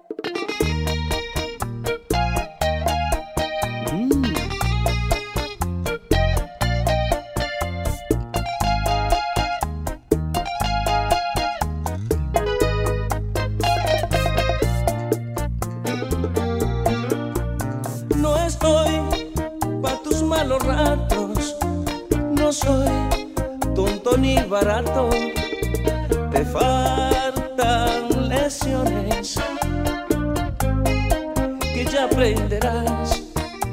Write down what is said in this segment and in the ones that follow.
No estoy pa' tus malos ratos, no soy tonto ni barato. Te faltan lecciones que ya aprenderás.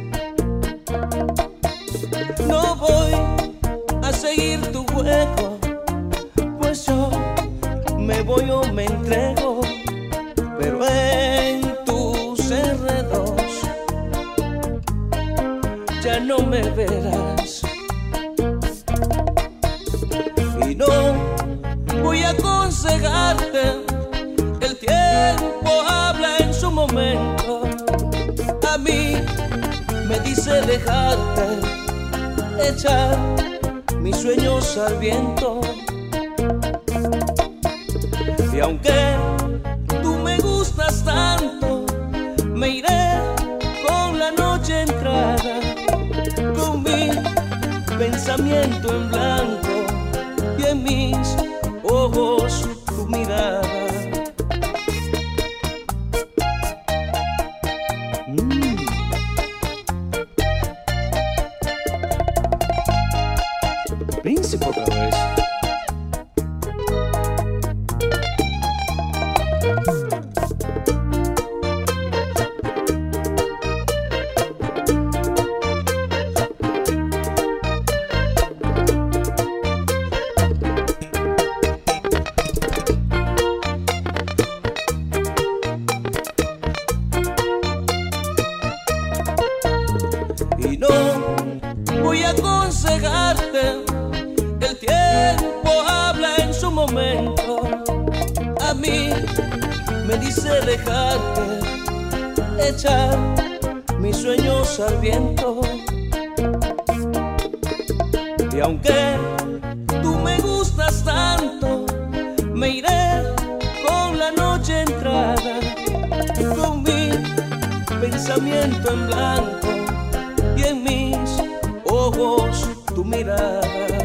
No voy a seguir tu juego, pues yo me voy o me entrego, pero en tus enredos ya no me verás. Y no voy a aconsejarte, el tiempo habla en su momento. A mí me dice dejarte, echar mis sueños al viento. Y aunque tú me gustas tanto, me iré con la noche entrada, con mi pensamiento en blanco y en mis ojos tu mirada. Príncipe otra vez. Y no voy a aconsejarte, el tiempo habla en su momento. A mí me dice dejarte, echar mis sueños al viento. Y aunque tú me gustas tanto, me iré con la noche entrada, con mi pensamiento en blanco y en mis ojos tu mirada.